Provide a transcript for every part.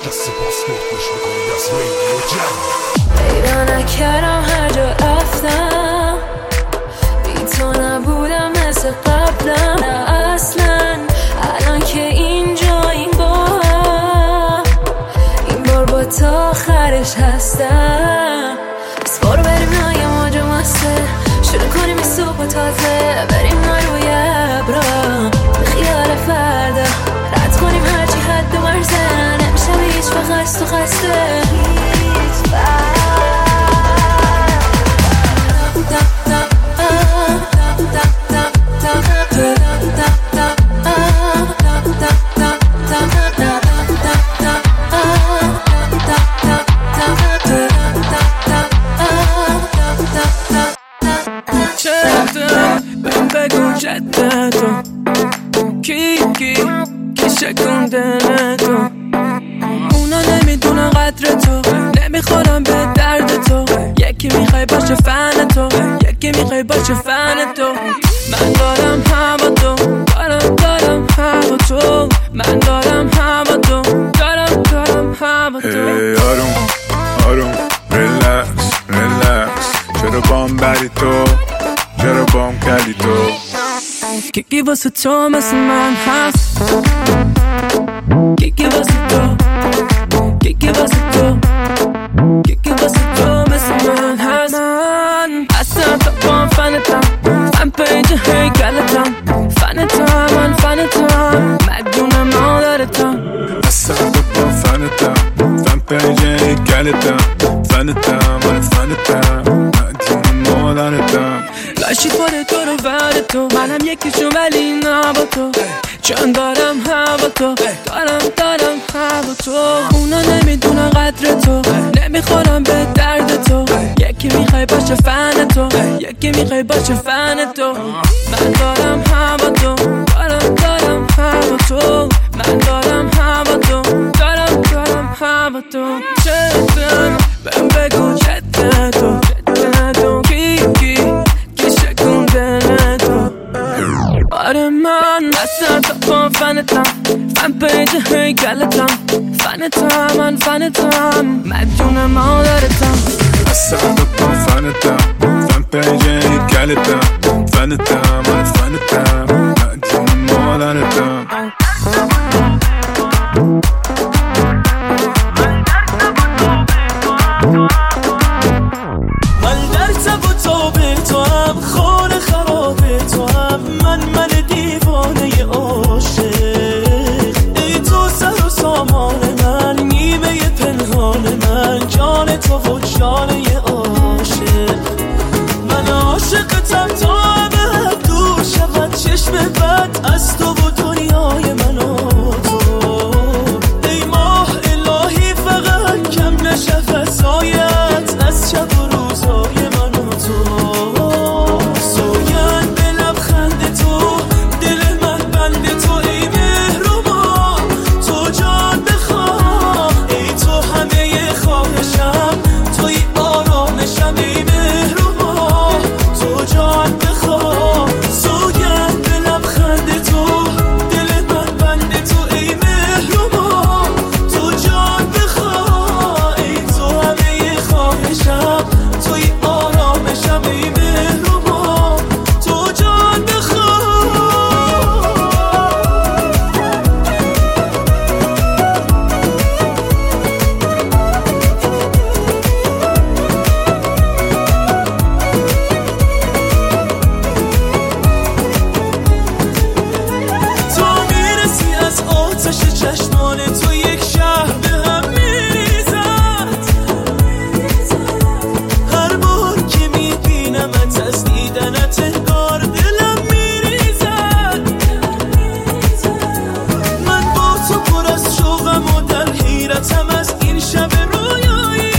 پادکست پاسپورت گوش میکنید از رادیو جمع. پیدا نکردم هر جا رفتم، بی تو نبودم مثل قبلم، نه اصلا الان که اینجاییم با هم، این بار با تا آخرش هستم. بس برو بریم ناگه ماجو مسته، شروع کنیم این صبح تازه، بریم روی ابرا به خیال فردا، رد کنیم هرچی حد و مرزه، نمیشه به هیچ وقت خست و خسته هیچ وقت. جدتو کی شکن دلتو، اونا نمیدونن قدر تو، نمیخورم به درد تو، یکی میخوای باشه فن تو، یکی میخوای باشه فن تو. من دارم هوا تو، دارم هوا تو، من دارم هوا تو، دارم هوا تو. آروم ریلکس چرا بام بری تو، چرا بام کردی تو، کی واسه تو مثل من هست، کی واسه تو، کی واسه تو، کی واسه تو مثل من هست. من اصلا تو بام فنتم، من پیج هیکلتم، فنتم من فنتم، مدیون مادرتم. اصلا تو بام فنتم، من پیج هیکلتم، فنتم من فنتم، مدیون مادرتم. لاشی خوره تو رو ور تو، منم یکیشون ولی نه با تو، چون دارم هوا تو، دارم هوا تو. اونا نمیدونن قدر تو، نمیخورم به درد تو، یکی میخوای باشه فن تو، یکی میخوای باشه فن تو. من دارم هوا تو، دارم هوا تو، من دارم هوا تو، دارم هوا تو. چطور بهم بگو چطور آره من اصلا تو با فنتم، فن پیج هیکلتم، فنتم من فنتم، مدیون مادرتم. اصلا تو با فنتم، فن پیج هیکلتم، فنتم من فنتم، مدیون مادرتم. من در تب و تاب تو هم، خانه خراب تو هم، من دیوانه عاشق. ای تو سر و سامان من، نیمه پنهان من، جان تو و جانه عاشق. من عاشقتم تا ابد دور شود چشم بد از تو و دنیای من و تو. ای ماه الهی فقط کم نشه فضایت از شب و روزای من و تو. سوگند به لبخند تو، دل من بند تو، ای مهربان تو جان بخواه. ای تو همه خواهشم، توی آرامشم، ای مهربان تو جان بخواه. سوگند به لبخند تو، دل من بند تو، ای مهربان تو جان بخواه. ای تو همه خواهشم، توی آرامشم، ای مهربان تو جان بخواه. تو میرسی از آتش چشمان تو، یک شهر به هم میریزد. هر بار که میبینمت از دیدنت انگار دلم میریزد. من با تو پر از شوقم و در حیرتم از این شب رویایی.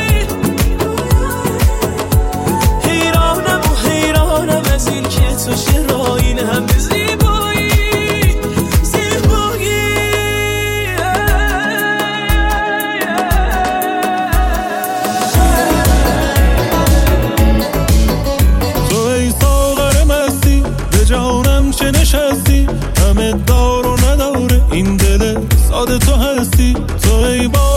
حیرانم از این که تو چرا این همه زیبایی. تو ای ساغر مستی، به جانم چه نشستی، همه دار و نداره این دل ساده تو هستی. تو ای با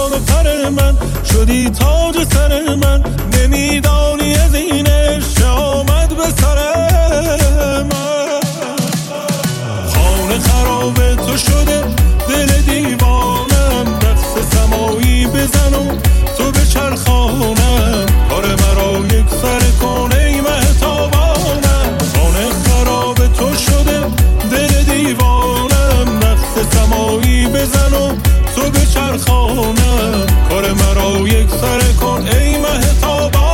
شدی تاج سر من، نمیدانی از این عشق آمد به سر من. خانه خراب تو شده دل دیوانم، رقص سمایی بزن و تو به چرخانم، کار مرا یک سر کن ای مهتابانم. خانه خراب تو شده دل دیوانم، رقص سمایی بزن و تو به چرخانم، کار مرا یک سر کن ای مهتابانم.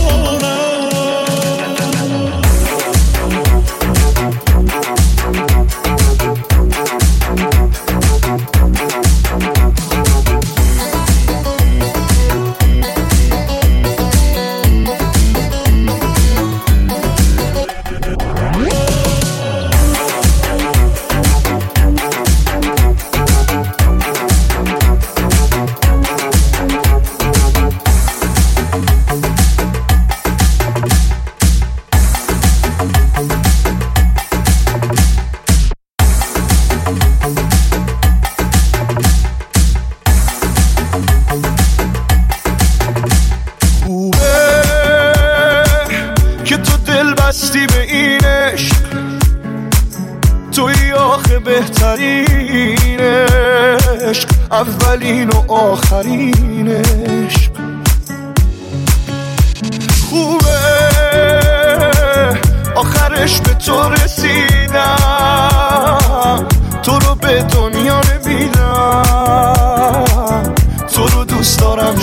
بهترین عشق، اولین و آخرین عشق. خوبه آخرش به تو رسیدم، تو رو به دنیا نمیدم، تو رو دوست دارم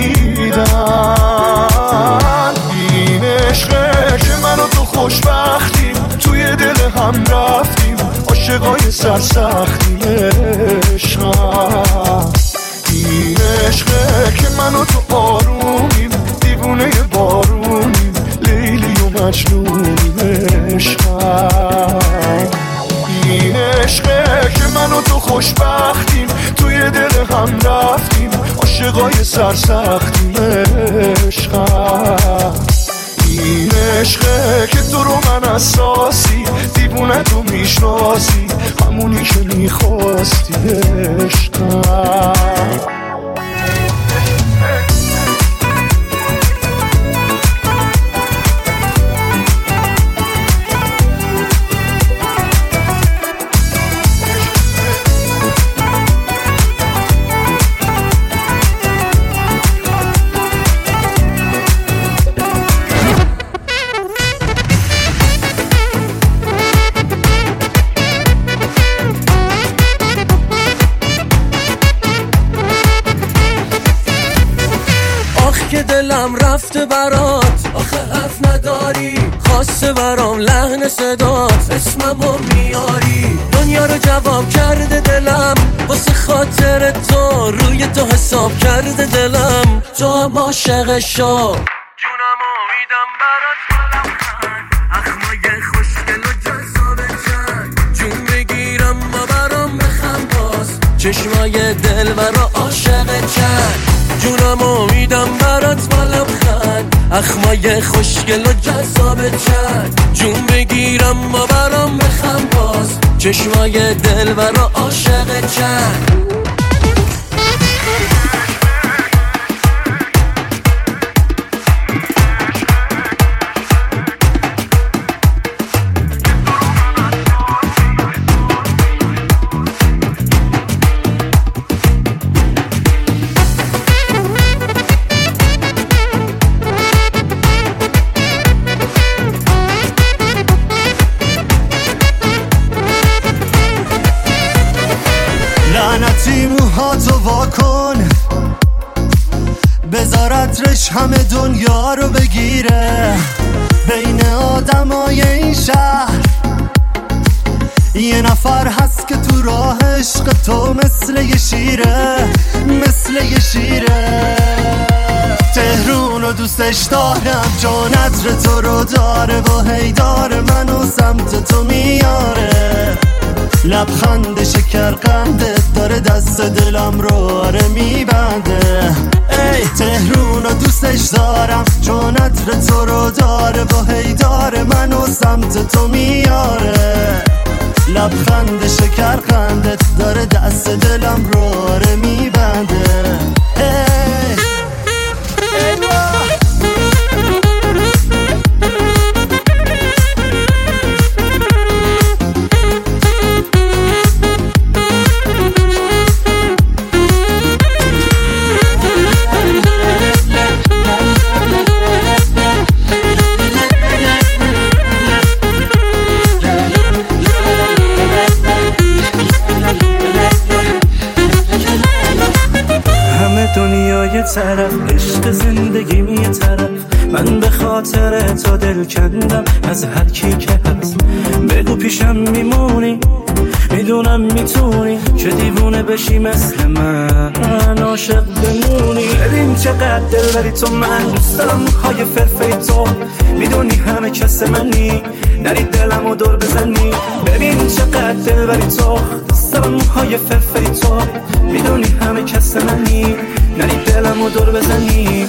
شدیدم. این عشقه که من و تو خوشبختیم، توی دل هم رفتیم، عاشقای سرسختیم. عشقم این عشقه که من و تو آرومیم، دیوونه بارونیم، لیلی و مجنونیم. عشقم این عشقه که من و تو خوشبختیم، توی دل هم رفتیم، عاشقای سرسختیم. عشقم این عشقه که تو رو من اساسی، دیوونه تو میشناسی، همونی که میخواستی. عشقم دلم رفته برات، آخه حرف نداری، خواسته برام لحن صدات، اسممو میاری. دنیا رو جواب کرده دلم، واسه خاطر تو روی تو حساب کرده دلم. تو هم عاشق شو، جونمو میدم برات، اخمای خوشگل و جذاب چند، جون بگیرم و برام بخم باز، چشمای دلبر و عاشق چند. جونمو میدم برات با لبخند، اخمای خوشگل و جذاب چند، جون بگیرم و برام بخم باز، چشمای دلبر و عاشق چند. لعنتی موهاتو واکن، بذارت رش همه دنیا رو بگیره. بین آدمای این شهر یه نفر هست که تو راه عشق تو مثل یه شیره، مثل یه شیره. تهرون رو دوستش دارم، جانت تو رو داره و هی داره منو سمت تو میاره. لبخند شکرقندت داره دست دلم رو آره میبنده. ای تهرون رو دوستش دارم، چون عطر تو رو داره و هی داره منو سمت تو میاره. لبخند شکرقندت داره دست دلم رو آره میبنده. ای طرف، عشق زندگیم یه طرف. من به خاطر تو دل کندم از هر کی که هست. بگو پیشم میمونی، میدونم میتونی که دیوونه بشی مثل من، عاشق بمونی. ببین چقدر دل داری تو، من دوست دارم موهای فرفه تو. میدونی همه کس منی، نری دلمو دور بزنی. ببین چقدر دل داری تو، دوست دارم موهای فرفه تو. میدونی همه کس منی، نری دلمو دور بزنی.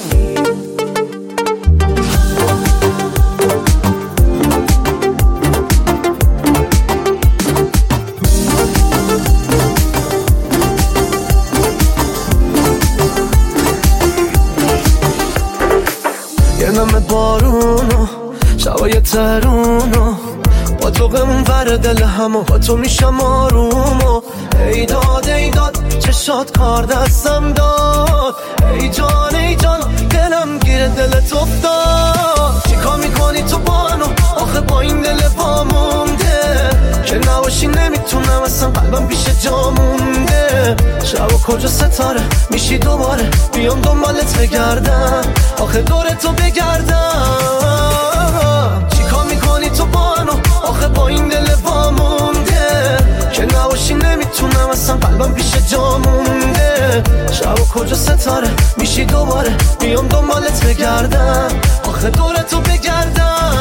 نم بارونو شبای ترونو با تو غمون ور دل همو با تو میشم آرومو. ای داد چشات کار دستم داد. ای جان دلم گیر دلت افتاد. چیکار میکنی تو بانو آخه با این دل وامونده که نباشی نمیتونم اصلا قلبم پیش جا مونده. شب و کجا ستاره میشی دوباره بیام دنبالت بگردم آخه دور تو بگردم. چیکار میکنی تو بانو آخه با این دل وامونده که نباشی نمیتونم اصلا قلبم پیش جا مونده. شب و کجا ستاره میشی دوباره بیام دنبالت بگردم آخه دور تو بگردم.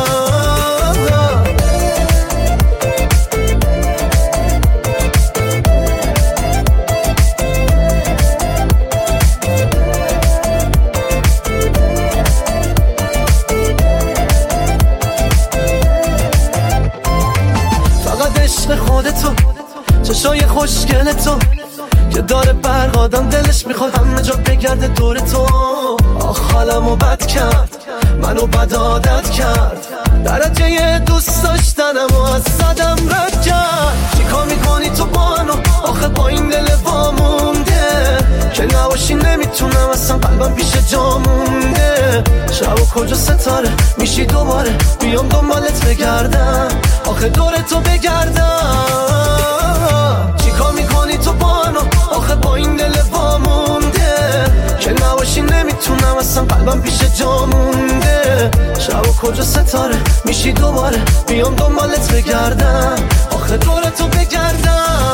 خودتو چشای خوشگل تو که داره برق آدم دلش میخواد همه جا بگرده دور تو. آخ حالمو بد کرد منو بد عادت کرد درجه دوست داشتنمو از صدم رد کرد. چیکار میکنی تو بانو آخه با این دل وامونده که نباشی نمیتونم اصلا قلبم پیش جا مونده. شب و کجا ستاره میشی دوباره بیام دنبالت بگردم آخه دور تو بگردم. چیکار میکنی تو بانو آخه با این دل وامونده که نباشی نمیتونم اصلا قلبم پیش جا مونده. شب و کجا ستاره میشی دوباره بیام دنبالت بگردم آخه دور تو بگردم.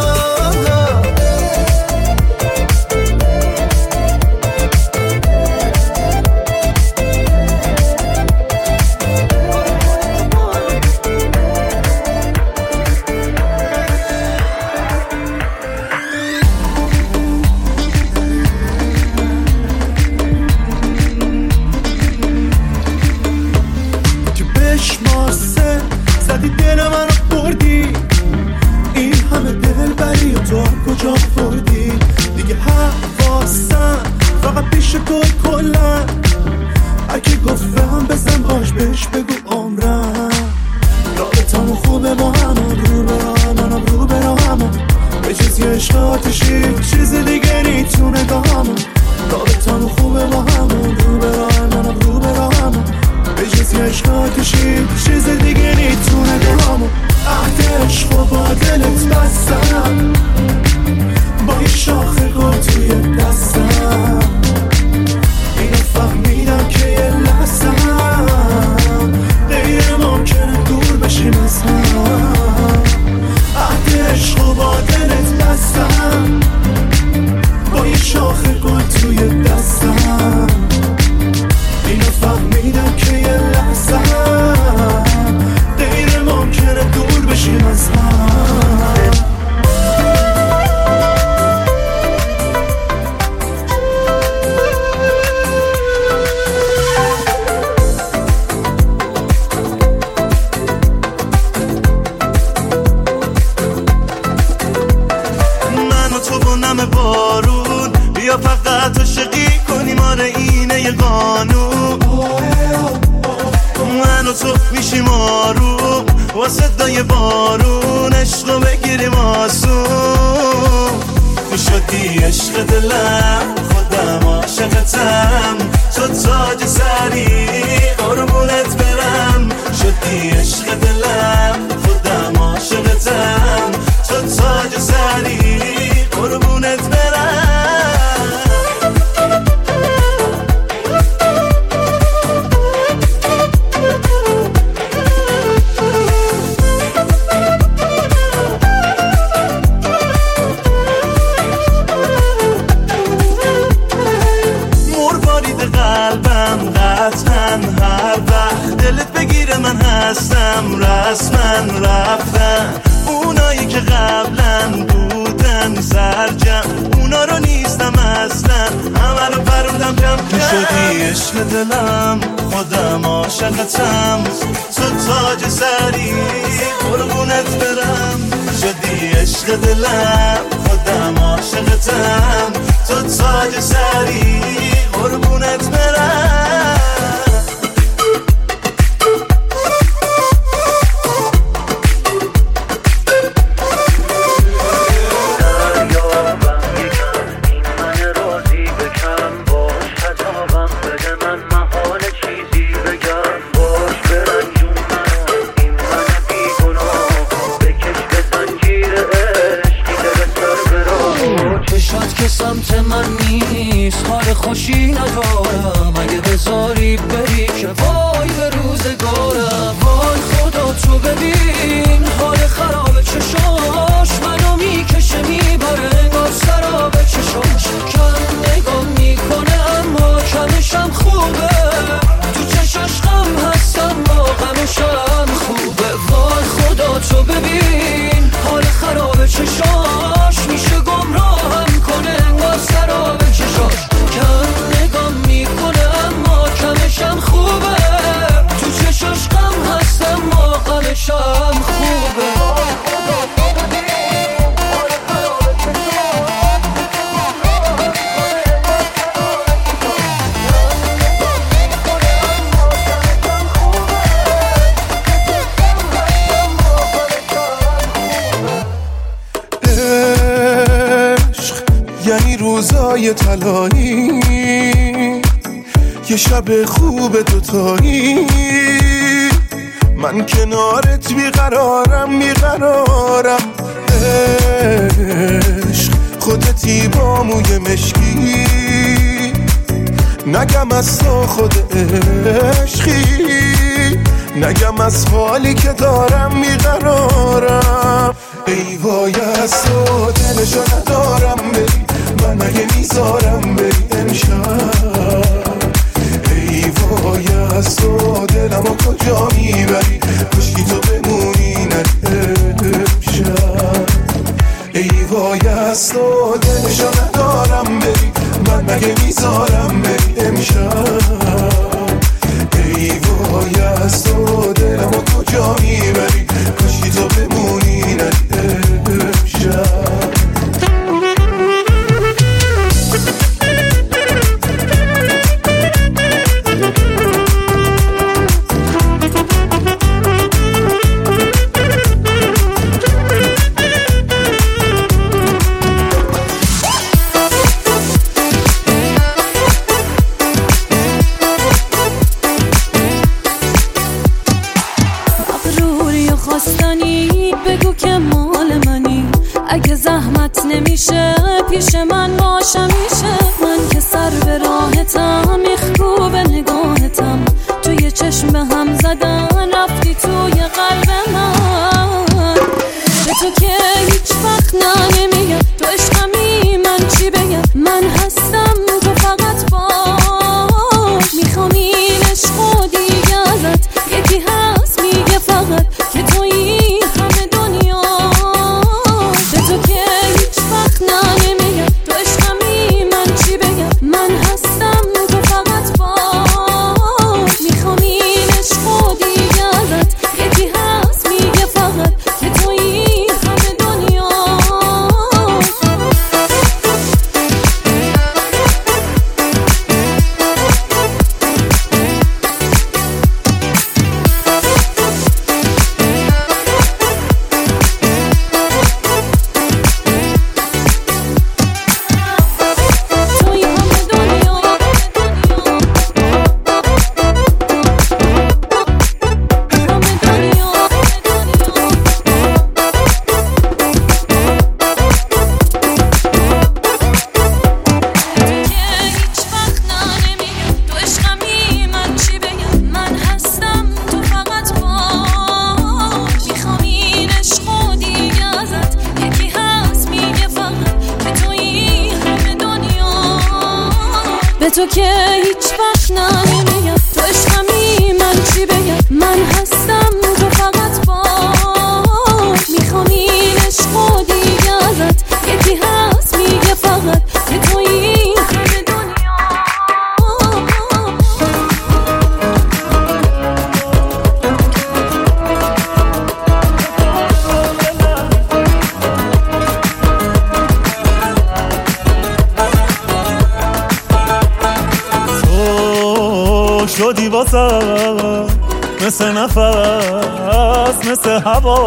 زدی دل منو بردی این همه دل بری و تو هم کجا بردی دیگه حواسم فقط پیش تو کلن. هرکی گفت به هم بزن باش بهش بگو عمرم. رابطمون خوبه با همون رو برا منم رو برا همون به جز یه عشق آتشی چیز دیگه نیتونه دا همون. رابطمون خوبه با همون رو برا منم رو برا همون به جز یه عشق آتشی چیز دیگه نیتونه دلامو. عهد عشق و با دلت بستم با یه شاخه گل توی دستم. اینو فهمیدم که یه لحظم غیر ممکنه دور بشیم از هم. عهد عشق و با دلت بستم با یه شاخه گل توی دستم. اینو فهمیدم که یه لحظه غیر ممکنه دور بشیم از هم. من و تو با نم بارون بیا فقط عاشقی کنیم آره اینه یه قانون. من و تو میشیم آروم با صدای بارون عشقو بگیریم آسون. تو شدی عشق دلم خودم عاشقتم تو تاج سری قربونت برم. شدی عشق دلم خودم عاشقتم تو تاج سری قربونت برم. هم رسمن رفتن، اونایی که قبلا بودن سرجم اونا رو نیستم اصلا، همه رو پروندم کم کم. شدی عشق دلم خودم عاشقتم، تو تاج سری قربونت برم. شدی عشق دلم خودم عاشقتم، تو تاج سری قربونت برم. سمت من نیست، حال خوشی ندارم، اگه بذاری بری که وای به روزگارم. وای خدا تو ببین حال خراب چشاش، منو میکشه میبره انگار سراب چشاش. کم نگاه میکنه اما کمشم خوبه، تو چشاش غم هستم با غمشم خوبه. وای خدا تو ببین حال خراب چشاش، میشه گمراهم کنه انگار سراب چشاش. کم نگاه میکنه اما کمشم خوبه، تو چشاش غم هستم ما غمشم خوبه. یعنی روزای طلایی، یه شب خوب دوتایی، من کنارت بیقرارم بیقرارم. عشق خودتی با موی مشکی، نگم از تو خود عشقی، نگم از حالی که دارم بیقرارم. ای وای از تو دلشو ندارم بری، من اگه میذارم بری امشب. ای وای از تو دلمو کجا میبری، کشکی تو بمونی نده امشب. ای وای از تو دلشو ندارم بری، من اگه میذارم بری امشب. ای وای از تو دلمو کجا میبری، کشکی تو بمونی نده امشب. اگه زحمت نمیشه پیش من باشه میشه، من که سر به راحتم میخکوب نگاهتم، توی چشم به هم زدن رفتی توی قلب من. به تو که هیچ وقت نمیگم تو عشقمی، من چی بگم من هستم تو فقط باش. میخوام این عشق و دیگه ازت یکی هست میگه فقط که تویی همه دنیا. به تو که هیچ وقت نمیگم تو عشقمی، من چی بگم من هستم تو فقط باش. میخوام این عشق و دیگه ازت یکی هست میگه فقط که تویی همه دنیا. به تو که هیچ وقت نمیگم تو عشقمی، من چی چی بگم من هستم تو فقط با میخوام این عشق دیگه ازت یکی هست میگه فقط که تو این همه دنیا تو شدی واسه مثل نفس مثل هوا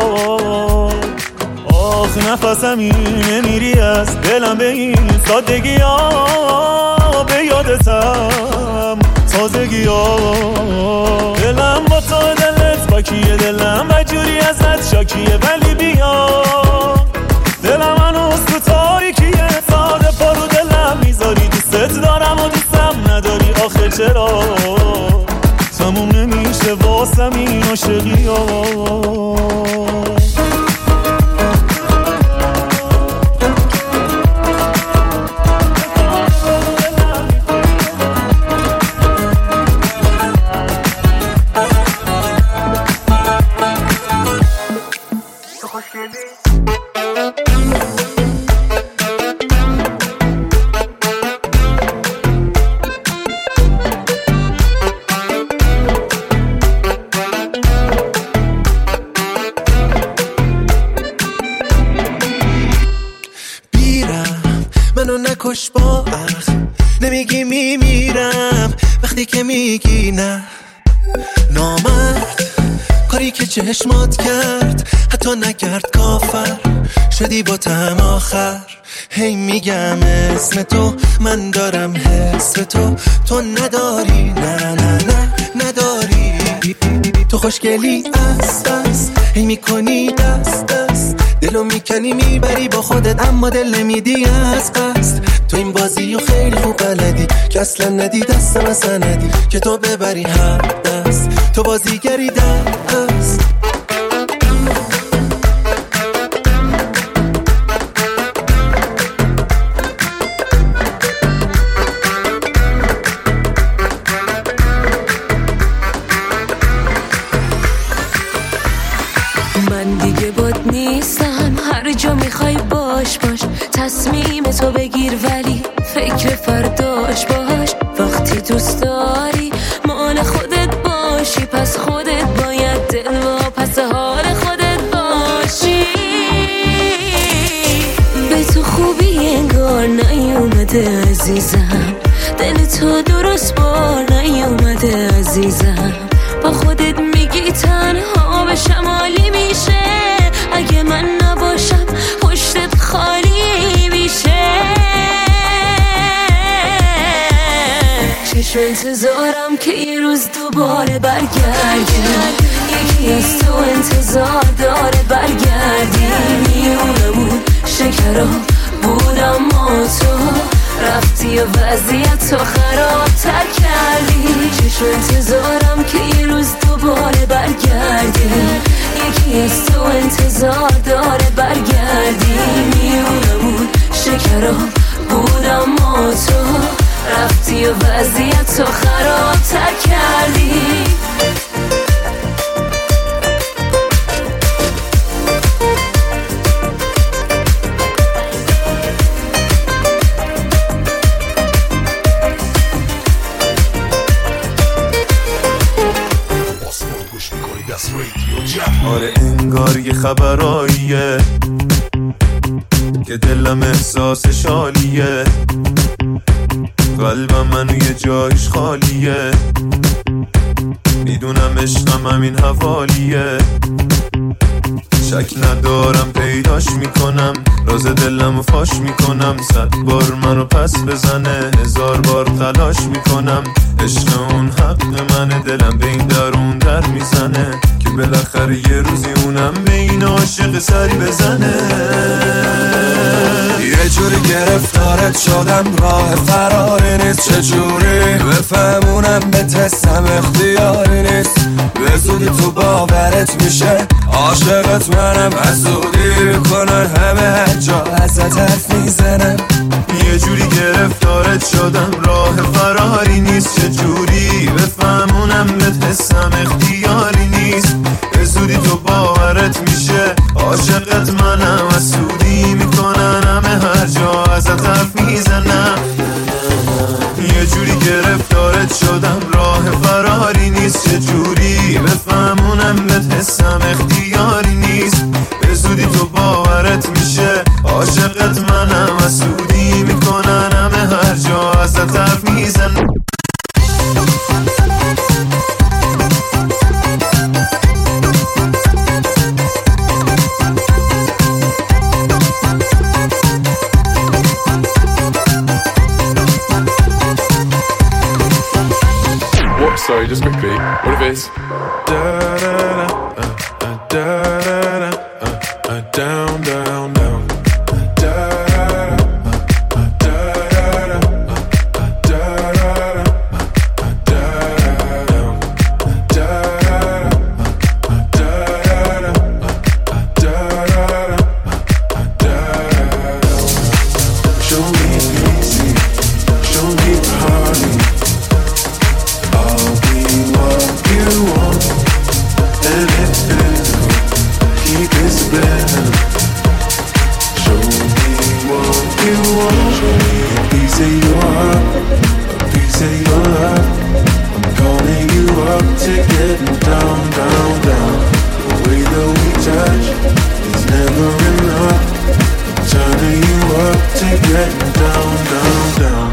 آخ نفسم اینه میری از دلم به این سادگی ها به یادتم تازگی ها دلم با تو دلت باکیه دلم و جوری ازت شاکیه ولی بیا دلم هنوز تو تاریکیه ساده پارو دلم میذاری دوستت دارم و دوستم نداری آخه چرا تموم نمیشه واسم این عاشقی ها منو نکش با اخ نمیگی میمیرم وقتی که میگی نه نامرد کاری که چشمات کرد حتی نکرد کافر شدی با تم آخر هی میگم اسم تو من دارم حس تو نداری نه نه نه نداری تو خوشگلی است هی میکنی دست دلو میکنی میبری با خودت اما دل نمیدی از قصد تو این بازیو خیلی خوب بلدی که اصلا ندی دستم اصلا ندی که تو ببری هر دست تو بازیگری دست من دیگه باد نیستم هر جا میخوای باش تصمیم تو بگیر ولی فکر فرداش باش وقتی دوست داری مال خودت باشی پس خودت باید دل و پس حال خودت باشی به تو خوبی انگار نیومده عزیزم دل تو درست بار نیومده عزیزم با خودت میگی تنها به شمالی میشه اگه من نباشم پشتت خالی میشه چشم انتظارم که یه روز دوباره برگردی یکی از تو انتظار داره برگردی میونمون شکرا بودم ما تو رفتی و وضعیت تو خراب تر کردی چشم انتظارم که یه روز دوباره برگردی یکی از تو انتظار داره برگردی میونمون شکرا بودم ما تو رفتی و وضعیت تو خراب تر کردی آره انگار یه خبراییه که دلم احساس شالیه قلبم منو یه جایش خالیه میدونم عشقم همین حوالیه شک ندارم پیداش میکنم راز دلمو فاش میکنم 100 بار منو پس بزنه 1000 بار تلاش میکنم عشق اون حق منه دلم به این درون در میزنه که بالاخره یه روزی اونم به این عاشق سری بزنه یه جوری گرفتارت شدم راه فراری نیست چجوری بفهمونم به تستم اختیاری نیست به زودی تو باورت میشه عاشقت منم از زودی کنن همه هر جا ازت حرف میزنم یه جوری گرفتارت شدم راه فراری نیست، چه جوری بفهمونم بهت حسم اختیاری نیست. به زودی تو باورت میشه عاشقت منم، حسودی میکنن همه هر جا ازت حرف میزنم. یه جوری گرفتارت شدم راه فراری نیست، چه جوری بفهمونم بهت حسم اختیاری نیست. به زودی تو باورت میشه عاشقت منم، حسودی میکنن همه هر جا ازت حرف میزنم. Sorry, just quickly. What if it's da da da da da da down down down da da show me easy, show me party. You want and keep it split. Show me what you want. Show me a piece of your heart, a piece of your life. I'm calling you up to get down, down, down. The way that we touch is never enough. I'm turning you up to get down, down, down.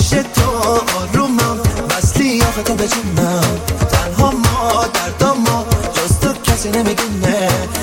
آرومم وصلی آخه تو به جونم تنها ما دردا ما کسی نمیدونه